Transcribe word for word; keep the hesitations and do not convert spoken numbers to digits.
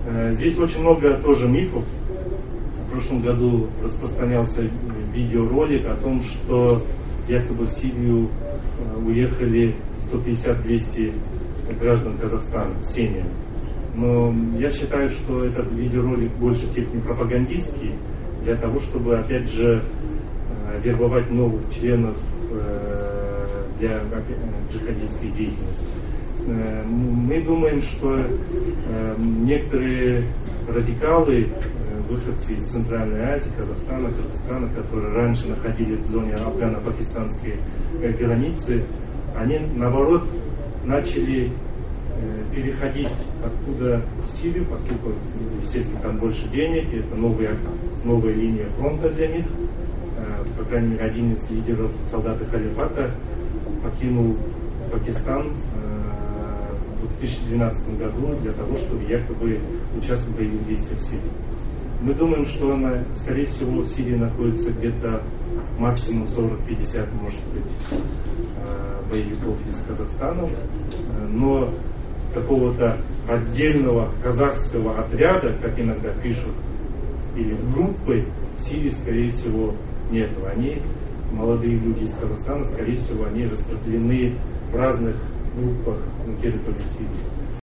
Здесь очень много тоже мифов. В прошлом году распространялся видеоролик о том, что якобы в Сирию уехали сто пятьдесят - двести граждан Казахстана с семьями. Но я считаю, что этот видеоролик в большей степени пропагандистский, для того, чтобы, опять же, вербовать новых членов для джихадистской деятельности. Мы думаем, что некоторые радикалы, выходцы из Центральной Азии, Казахстана, Кыргызстана, которые раньше находились в зоне афгано-пакистанской границы, они, наоборот, начали переходить оттуда в Сирию, поскольку, естественно, там больше денег, и это новая, новая линия фронта для них. По крайней мере, один из лидеров солдата халифата покинул Пакистан в две тысячи двенадцатом году для того, чтобы якобы участвовать в боевых действиях в Сирии. Мы думаем, что она, скорее всего, в Сирии находится где-то максимум сорок - пятьдесят, может быть, боевиков из Казахстана, но какого-то отдельного казахского отряда, как иногда пишут, или группы в Сирии, скорее всего, нет. Они, молодые люди из Казахстана, скорее всего, они распределены в разных группах на территории Сирии.